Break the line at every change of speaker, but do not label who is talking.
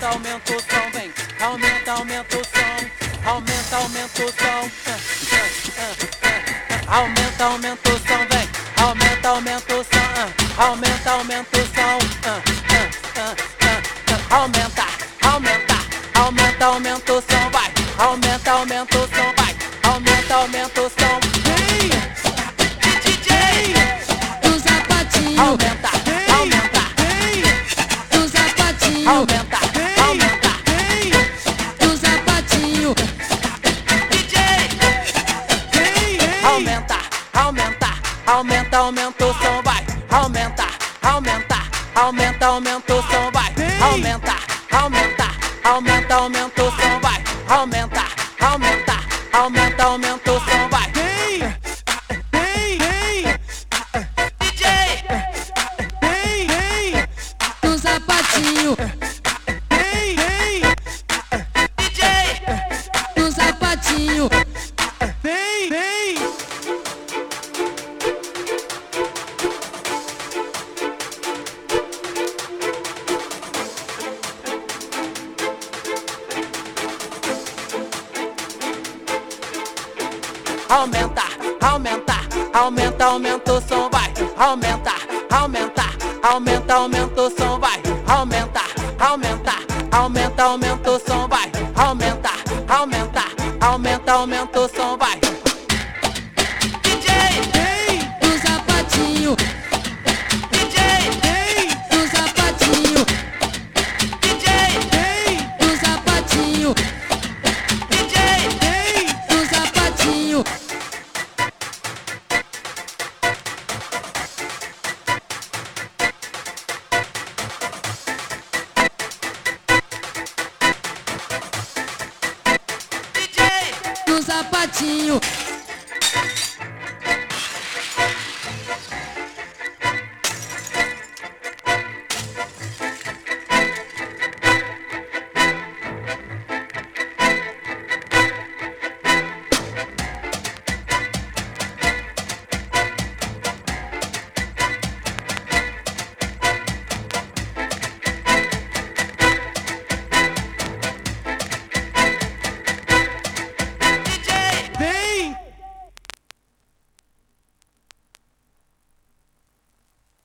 aumenta o som, vem. Aumenta, aumenta o som. Aumenta, aumenta o som. Aumenta, aumenta o som, vem. Aumenta, aumenta o som. Aumenta, aumenta o som. Aumenta, aumenta, aumenta, aumenta o som, vai. Aumenta, aumenta o som, vai. Aumenta, aumenta o som. Hey, DJ,
do sapatinho,
aumenta, aumenta,
do sapatinho,
aumenta, aumenta,
do sapatinho,
DJ, aumenta, aumenta, aumenta, aumenta o som, vai. Aumenta, aumenta, aumenta, aumenta o som, vai. Aumenta, aumenta, aumenta, aumenta o som, vai. Aumenta, aumenta, aumenta, aumenta o som, vai. DJ,
do sapatinho,
DJ,
do sapatinho,
aumenta, aumenta, aumenta, aumenta o som, vai. Aumenta, aumenta, aumenta, aumenta o som, vai. Aumenta, aumenta, aumenta, aumenta o som, vai. Aumenta, aumenta, aumenta, aumenta o som, vai. DJ,
do sapatinho,
DJ,
do sapatinho,
DJ,
do sapatinho,
DJ,
do sapatinho,
DJ,
do sapatinho.